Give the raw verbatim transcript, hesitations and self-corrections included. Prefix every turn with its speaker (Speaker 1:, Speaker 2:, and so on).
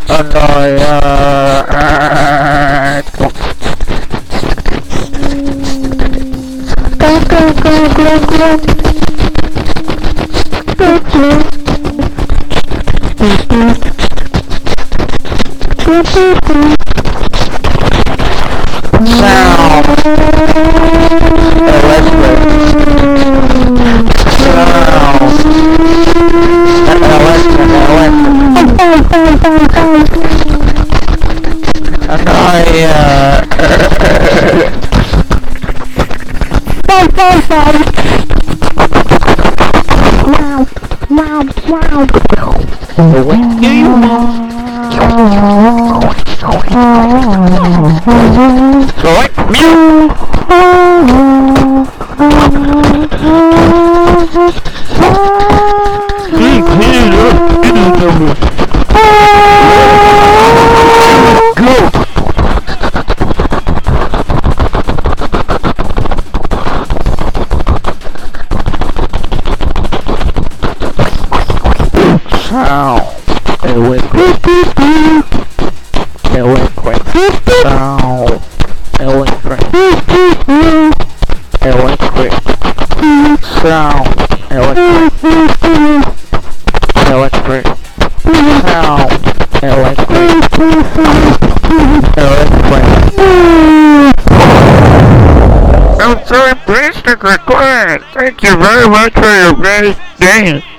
Speaker 1: And I, uh, go, go, go, go, go. Go, go. Go, go, go. Now, electric. Now, electric, electric. And I, uh, bye, bye, bye. Wow, wow, wow. What do you want? Right, meow. Go. Ow. Electric. Electric. Ow. Electric. Electric. Ow. Electric. Electric. Ow. Electric. Electric. I'm sorry, please to request. Thank you very much for your great dance.